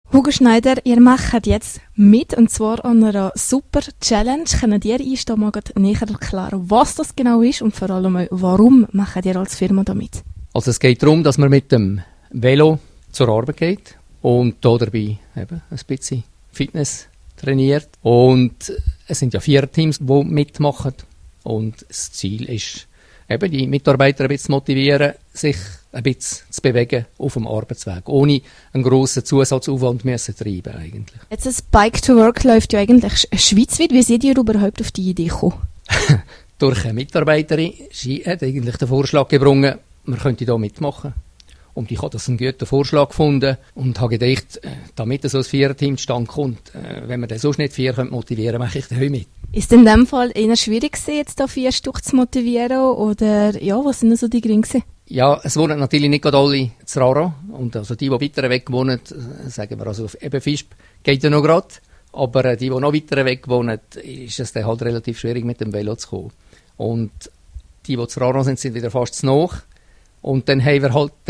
Hugo Schneider, ihr macht jetzt mit, und zwar an einer super Challenge. Könnt ihr uns da mal näher erklären, was das genau ist und vor allem, warum macht ihr als Firma da mit? Also es geht darum, dass man mit dem Velo zur Arbeit geht und da dabei eben ein bisschen Fitness trainiert. Und es sind ja 4 Teams, die mitmachen. Und das Ziel ist, eben die Mitarbeiter ein bisschen zu motivieren, sich ein bisschen zu bewegen auf dem Arbeitsweg, ohne einen grossen Zusatzaufwand müssen treiben eigentlich. Jetzt das Bike to Work läuft ja eigentlich schweizweit. Wie seid ihr überhaupt auf die Idee gekommen? Durch eine Mitarbeiterin, sie hat eigentlich den Vorschlag gebracht, man könnte da mitmachen. Und ich habe das einen guten Vorschlag gefunden und habe gedacht, damit so ein 4-Team zustande kommt, wenn man dann sonst nicht 4 motivieren könnte, mache ich dann mit. Ist in dem Fall eher schwierig gewesen, jetzt da 4 Stück zu motivieren? Oder ja, was sind so die Gründe gewesen? Ja, es wohnen natürlich nicht gerade alle zu Rara. Und also die weiter weg wohnen, sagen wir also auf eben Visp, geht ja noch gerade. Aber die noch weiter weg wohnen, ist es dann halt relativ schwierig mit dem Velo zu kommen. Und die zu Rara sind wieder fast zu nahe. Und dann haben wir halt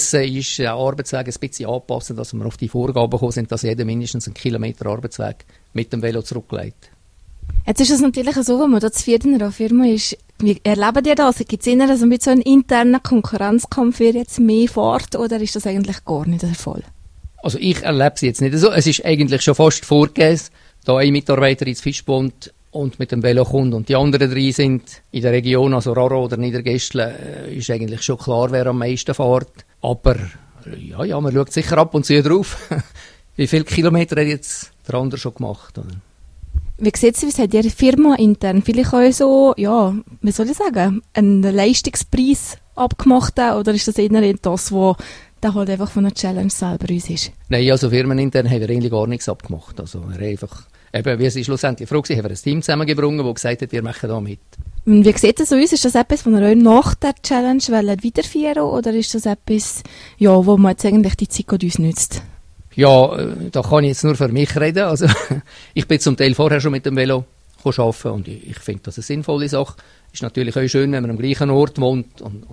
den Arbeitsweg ein bisschen anpassen, dass wir auf die Vorgaben gekommen sind, dass jeder mindestens 1 Kilometer Arbeitsweg mit dem Velo zurücklegt. Jetzt ist es natürlich so, wenn man da zu 4 in einer Firma ist, wie erlebt ihr das? Gibt es eher so einen internen Konkurrenzkampf, wer jetzt mehr fährt, oder ist das eigentlich gar nicht der Fall? Also ich erlebe es jetzt nicht so. Es ist eigentlich schon fast vorgegeben, da ein Mitarbeiter ins Fischbund und mit dem Velo kommt und die anderen 3 sind in der Region, also Rara oder Niedergästle, ist eigentlich schon klar, wer am meisten fährt. Aber ja, man schaut sicher ab und zu drauf, wie viele Kilometer hat jetzt der andere schon gemacht. Oder? Wie sieht es, wie seid ihr Firma intern? Vielleicht auch so, ja, wie soll ich sagen, einen Leistungspreis abgemacht haben, oder ist das eher das, was dann halt einfach von der Challenge selber uns ist? Nein, also firmenintern haben wir eigentlich gar nichts abgemacht. Also wir haben einfach, eben, wir sind schlussendlich froh gewesen, haben wir ein Team zusammengebracht, das gesagt hat, wir machen da mit. Und wie sieht es aus? Ist das etwas, was ihr euch nach der Challenge weiterführen wollt, oder ist das etwas, ja, wo man jetzt eigentlich die Zeit uns nützt? Ja, da kann ich jetzt nur für mich reden. Also, ich bin zum Teil vorher schon mit dem Velo arbeiten und ich finde das eine sinnvolle Sache. Ist natürlich auch schön, wenn man am gleichen Ort wohnt und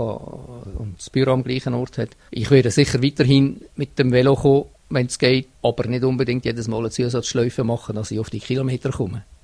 das Büro am gleichen Ort hat. Ich werde sicher weiterhin mit dem Velo kommen, wenn es geht, aber nicht unbedingt jedes Mal eine Zusatzschleife machen, dass ich auf die Kilometer komme.